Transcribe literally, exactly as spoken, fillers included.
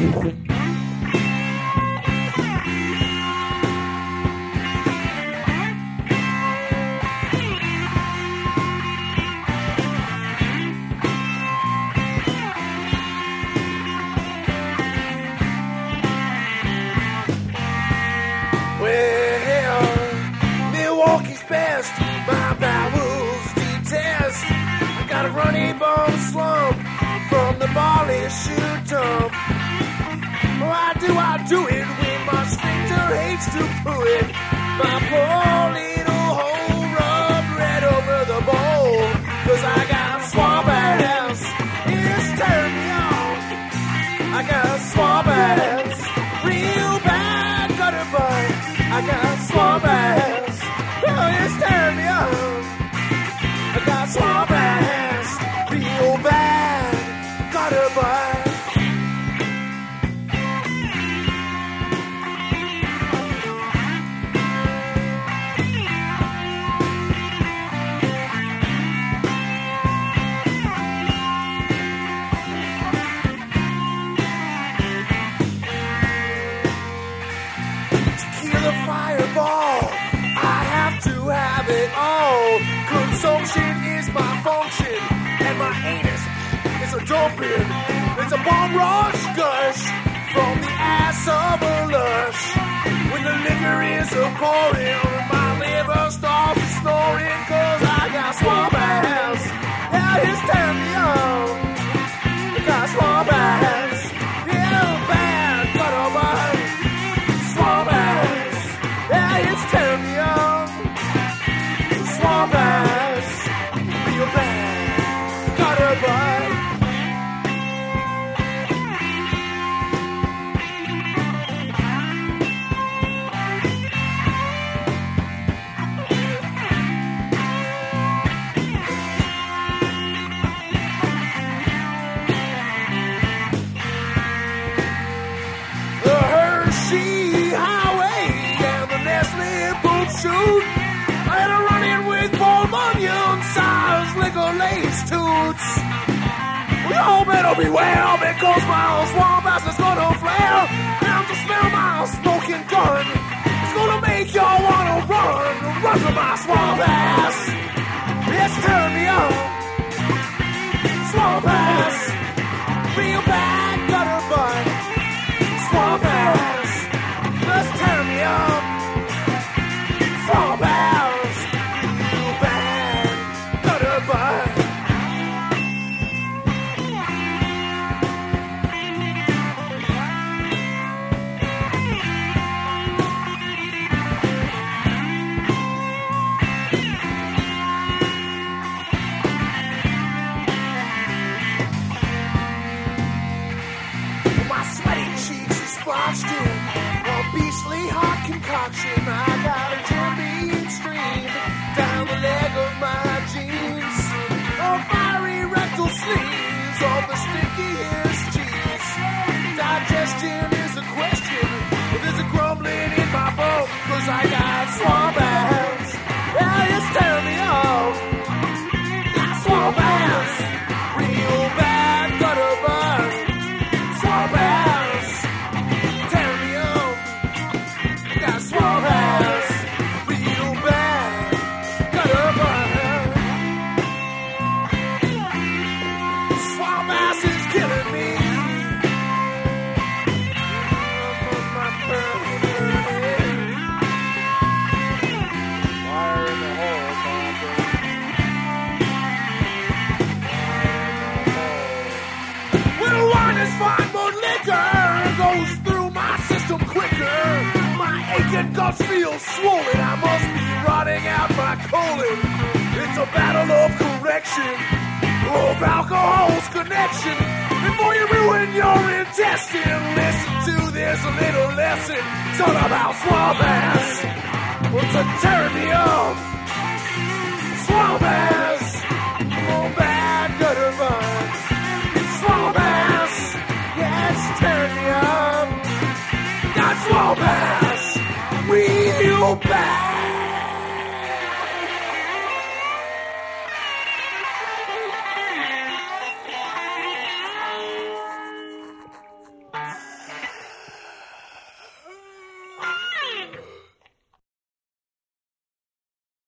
Milwaukee's best, my bowels detest. I got a runny bone slump from the barley shoot dump. Why do I do it when my sphincter hates to poo it? My poor little hole rubbed red over the bowl. Cause I got swamp ass, it's tearing me on. I got swamp ass, real bad gutter butt. I got swamp ass, oh, it's tearing me on. I got swamp ass, real bad gutter butt. Fireball, I have to have it all. Consumption is my function, and my anus is a dumping. It's a bomb rush gush from the ass of a lush. When the liquor is a pouring, my liver starts snoring. Cause I got swamp ass, yeah, it's tearing me on. I got swamp ass, yeah, bad, but oh my swamp ass. Yeah, it's tearing me on. Swamp ass, real bad, gutter butt. The Hershey Highway and the Nestle Poop Shoot. I had a run-in with Paul Bunyan-sized liquor lace toots. We all better beware because my old swamp ass is gonna flare. Now to smell my smoking gun, it's gonna make y'all wanna run, run for my swamp ass. It's turning me on. Swamp ass, real bad gutter butt. Swamp ass, just turn me on. Swamp ass, real bad gutter butt. My sweaty cheeks are splotched in a beastly hot concoction. I got a Jimmy stream down the leg of my jeans. A fiery rectal sleeves of the stickiest cheese. Digestion is a question, but there's a grumbling in my bone. Cause I got swamp ass, yeah, it's tearing me off. Got swamp ass, real bad gutter butt. Swamp ass, tear me up. Got swamp ass, real bad, gutter butt. Swamp ass is killing me. Fire in the hole, Bobby. Well, wine is fine, but liquor goes through my system quicker. My aching guts feel swollen. I must be rotting out my colon. It's a battle of correction, of alcohol's connection. Before you ruin your intestine, listen to this little lesson. It's all about swamp ass. What's a turn me up? Swamp ass, oh bad gutter butt. Swamp ass, yes, turn me up. Got swamp ass, real bad.